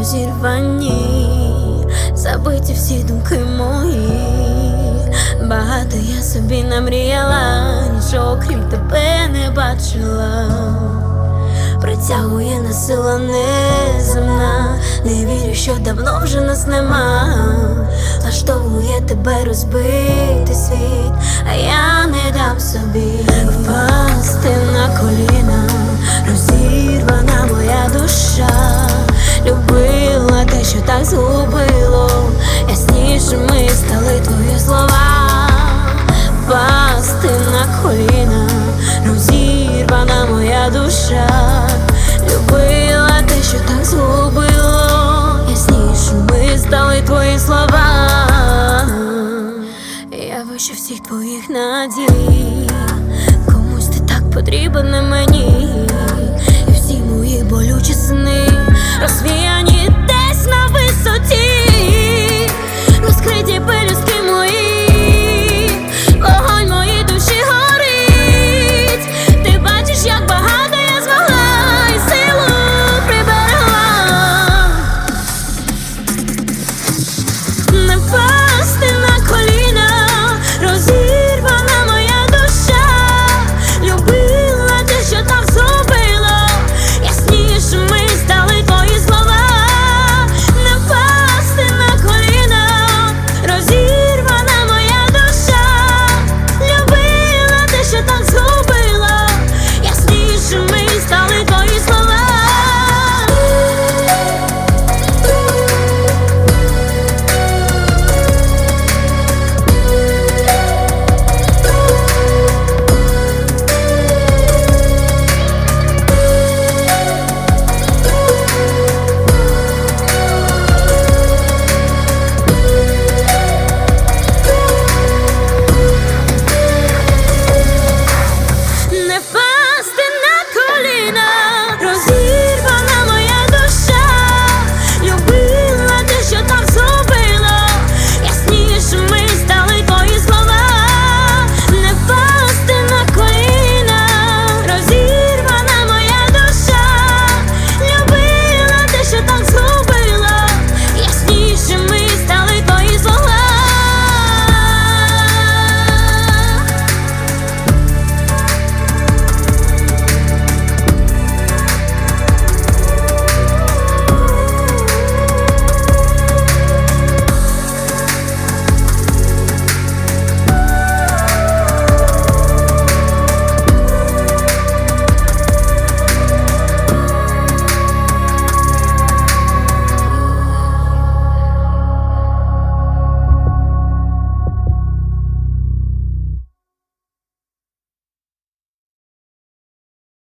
розірвані, забиті всі думки мої. Багато я собі намріяла, нічого крім тебе не бачила. Притягує насила неземна, не вірю, що давно вже нас нема. Влаштовує тебе розбитий світ, а я не дам собі впасти на коліна. Розірвана моя душа, любила те, що так згубило. Яснішими стали твої слова. Впасти на коліна, розірвана моя душа, любила те, що так згубило. Яснішими стали твої слова. Я вище всіх твоїх надій, комусь ти так потрібен на мені.